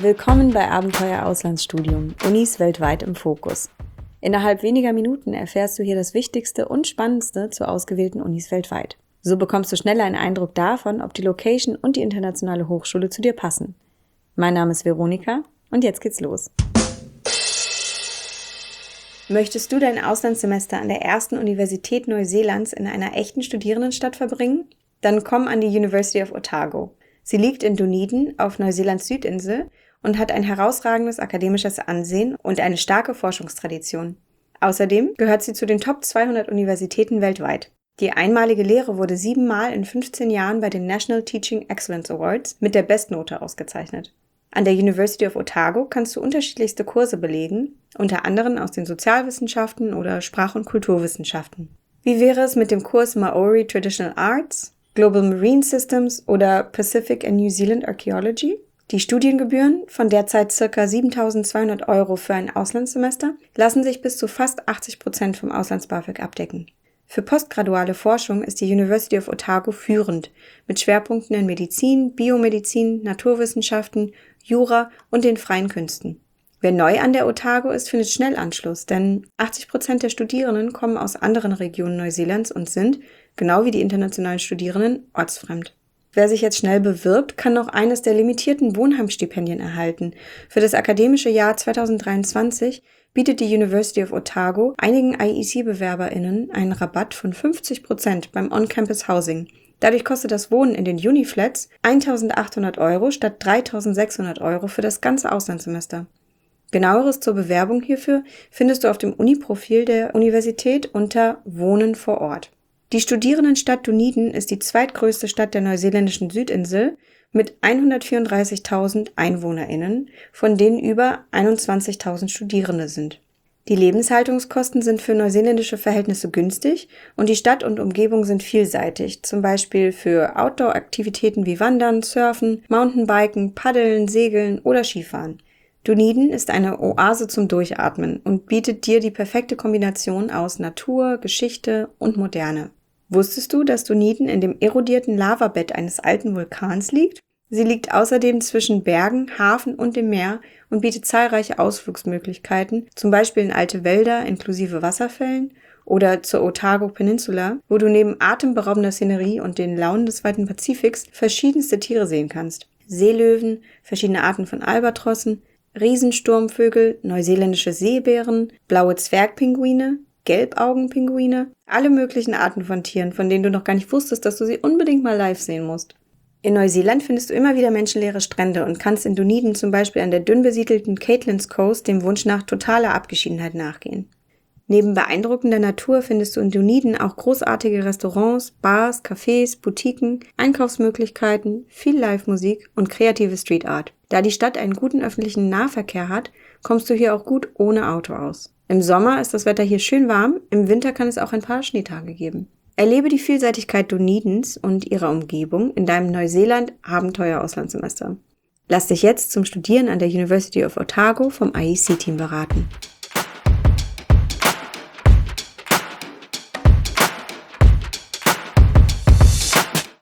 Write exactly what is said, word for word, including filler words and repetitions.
Willkommen bei Abenteuer Auslandsstudium, Unis weltweit im Fokus. Innerhalb weniger Minuten erfährst du hier das Wichtigste und Spannendste zu ausgewählten Unis weltweit. So bekommst du schneller einen Eindruck davon, ob die Location und die internationale Hochschule zu dir passen. Mein Name ist Veronika und jetzt geht's los. Möchtest du dein Auslandssemester an der ersten Universität Neuseelands in einer echten Studierendenstadt verbringen? Dann komm an die University of Otago. Sie liegt in Dunedin auf Neuseelands Südinsel und hat ein herausragendes akademisches Ansehen und eine starke Forschungstradition. Außerdem gehört sie zu den Top zweihundert Universitäten weltweit. Die einmalige Lehre wurde siebenmal in fünfzehn Jahren bei den National Teaching Excellence Awards mit der Bestnote ausgezeichnet. An der University of Otago kannst du unterschiedlichste Kurse belegen, unter anderem aus den Sozialwissenschaften oder Sprach- und Kulturwissenschaften. Wie wäre es mit dem Kurs Maori Traditional Arts, Global Marine Systems oder Pacific and New Zealand Archaeology? Die Studiengebühren von derzeit ca. siebentausendzweihundert Euro für ein Auslandssemester lassen sich bis zu fast achtzig Prozent vom Auslands-BAföG abdecken. Für postgraduale Forschung ist die University of Otago führend, mit Schwerpunkten in Medizin, Biomedizin, Naturwissenschaften, Jura und den freien Künsten. Wer neu an der Otago ist, findet schnell Anschluss, denn achtzig Prozent der Studierenden kommen aus anderen Regionen Neuseelands und sind, genau wie die internationalen Studierenden, ortsfremd. Wer sich jetzt schnell bewirbt, kann noch eines der limitierten Wohnheimstipendien erhalten. Für das akademische Jahr zweitausenddreiundzwanzig bietet die University of Otago einigen I E C-BewerberInnen einen Rabatt von fünfzig Prozent beim On-Campus-Housing. Dadurch kostet das Wohnen in den Uni-Flats eintausendachthundert Euro statt dreitausendsechshundert Euro für das ganze Auslandssemester. Genaueres zur Bewerbung hierfür findest du auf dem Uni-Profil der Universität unter Wohnen vor Ort. Die Studierendenstadt Dunedin ist die zweitgrößte Stadt der neuseeländischen Südinsel mit hundertvierunddreißigtausend EinwohnerInnen, von denen über einundzwanzigtausend Studierende sind. Die Lebenshaltungskosten sind für neuseeländische Verhältnisse günstig und die Stadt und Umgebung sind vielseitig, zum Beispiel für Outdoor-Aktivitäten wie Wandern, Surfen, Mountainbiken, Paddeln, Segeln oder Skifahren. Dunedin ist eine Oase zum Durchatmen und bietet dir die perfekte Kombination aus Natur, Geschichte und Moderne. Wusstest du, dass Dunedin in dem erodierten Lavabett eines alten Vulkans liegt? Sie liegt außerdem zwischen Bergen, Hafen und dem Meer und bietet zahlreiche Ausflugsmöglichkeiten, zum Beispiel in alte Wälder inklusive Wasserfällen oder zur Otago Peninsula, wo du neben atemberaubender Szenerie und den Launen des weiten Pazifiks verschiedenste Tiere sehen kannst. Seelöwen, verschiedene Arten von Albatrossen, Riesensturmvögel, neuseeländische Seebären, blaue Zwergpinguine, Gelbaugenpinguine, alle möglichen Arten von Tieren, von denen du noch gar nicht wusstest, dass du sie unbedingt mal live sehen musst. In Neuseeland findest du immer wieder menschenleere Strände und kannst in Dunedin zum Beispiel an der dünn besiedelten Caitlin's Coast dem Wunsch nach totaler Abgeschiedenheit nachgehen. Neben beeindruckender Natur findest du in Dunedin auch großartige Restaurants, Bars, Cafés, Boutiquen, Einkaufsmöglichkeiten, viel Live-Musik und kreative Street Art. Da die Stadt einen guten öffentlichen Nahverkehr hat, kommst du hier auch gut ohne Auto aus. Im Sommer ist das Wetter hier schön warm, im Winter kann es auch ein paar Schneetage geben. Erlebe die Vielseitigkeit Dunedins und ihrer Umgebung in deinem Neuseeland-Abenteuer-Auslandssemester. Lass dich jetzt zum Studieren an der University of Otago vom I E C-Team beraten.